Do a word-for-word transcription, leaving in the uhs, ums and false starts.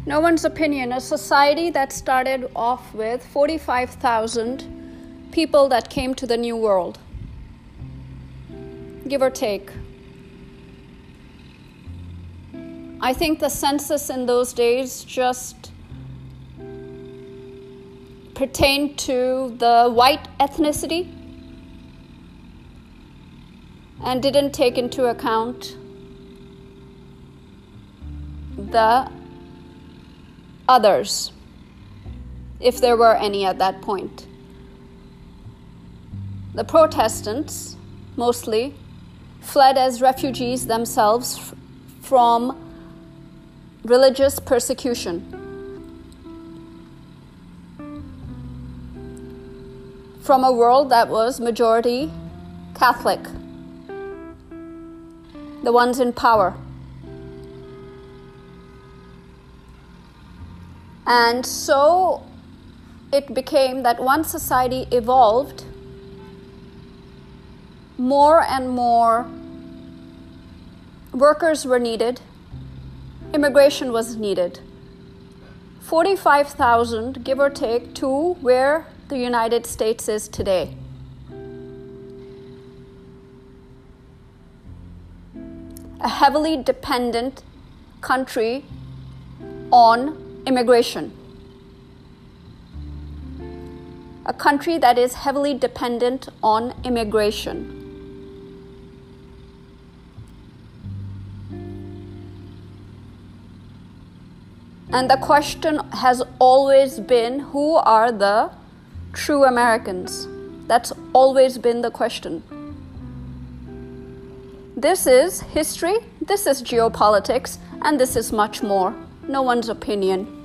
No one's opinion, a society that started off with forty-five thousand people that came to the New World, give or take. I think the census in those days just pertained to the white ethnicity and didn't take into account the others, if there were any at that point. The Protestants, mostly, fled as refugees themselves f- from religious persecution. From a world that was majority Catholic, the ones in power. And so it became that once society evolved, more and more workers were needed, immigration was needed. forty-five thousand, give or take, to where the United States is today. A heavily dependent country on immigration. A country that is heavily dependent on immigration. And the question has always been, who are the true Americans? That's always been the question. This is history, this is geopolitics, and this is much more. No one's opinion.